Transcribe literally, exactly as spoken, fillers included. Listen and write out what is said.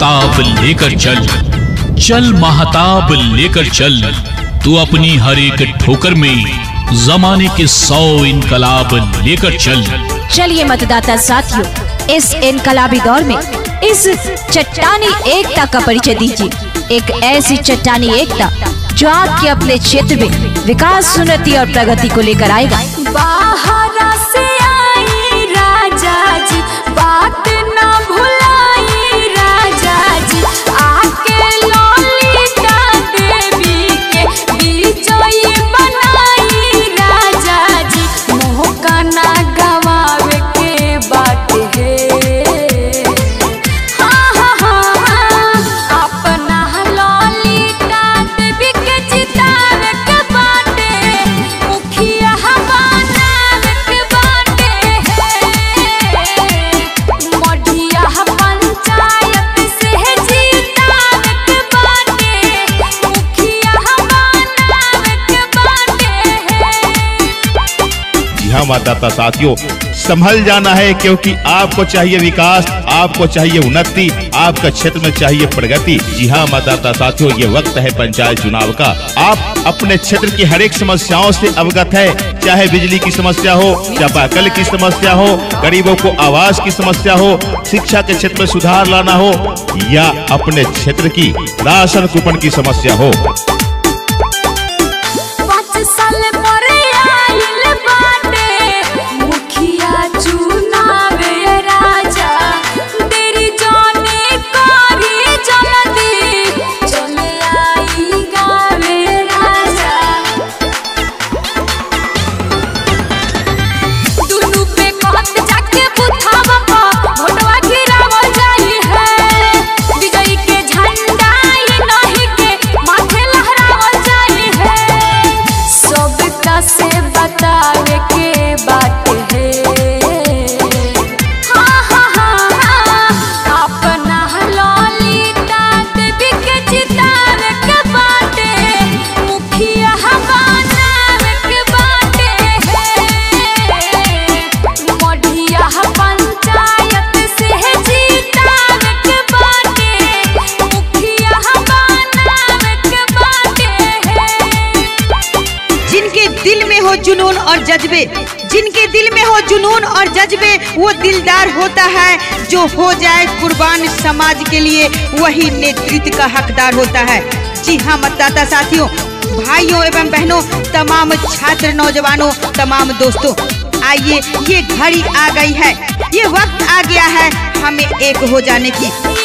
महताब लेकर चल, चल महताब लेकर चल। तू अपनी हर एक ठोकर में जमाने के सौ इनकलाब लेकर चल। चलिए मतदाता साथियों, इस इनकलाबी दौर में इस चट्टानी एकता का परिचय दीजिए। एक ऐसी चट्टानी एकता जो आपके अपने क्षेत्र में विकास, उन्नति और प्रगति को लेकर आएगा। बाहर से आई राजा जी, बात ना भुलाई राजा जी, आके ललिता देवी के विजयी बनाई राजा जी, मोह का ना गवावे के बात है। हाँ हाँ हाँ हाँ, अपना ललिता देवी के जितावे के बाटे, मुखिया बनावे के बाटे है, मढ़िया पंचायत से जितावे के बाटे, मुखिया बनावे के बाटे है। जी हाँ मतदाता साथियों, संभल जाना है, क्योंकि आपको चाहिए विकास, आपको चाहिए उन्नति, आपका क्षेत्र में चाहिए प्रगति। जी हाँ मतदाता साथियों, ये वक्त है पंचायत चुनाव का। आप अपने क्षेत्र की हर एक समस्याओं से अवगत है, चाहे बिजली की समस्या हो, चापाकल की समस्या हो, गरीबों को आवास की समस्या हो, शिक्षा के क्षेत्र में सुधार लाना हो, या अपने क्षेत्र की राशन कूपन की समस्या हो। पाँच साल पर आइल बाटे मुखिया चुनावे राजा, तेरी जाने कारी जल्दी चले आई गावे राजा, दुनू पे कहत जाके बुथावा पा भोटवा गिरावल जाई है, विजयी के झंडा ही नहीं के माथे लहरावल जाई है, सबका से बतावे के बात है। हाँ हाँ हाँ हाँ, अपना ललिता देवी के जितावे के बाटे, मुखिया बनावे के बाटे है, मढ़िया पंचायत से जितावे के बाटे, मुखिया बनावे के बाटे है। जिनके दिल में हो जुनून और जज्बे, जिनके दिल में हो जुनून और जज्बे, वो दिलदार होता है। जो हो जाए कुर्बान समाज के लिए, वही नेतृत्व का हकदार होता है। जी हाँ मतदाता साथियों, भाइयों एवं बहनों, तमाम छात्र नौजवानों, तमाम दोस्तों, आइए, ये घड़ी आ गई है, ये वक्त आ गया है हमें एक हो जाने की।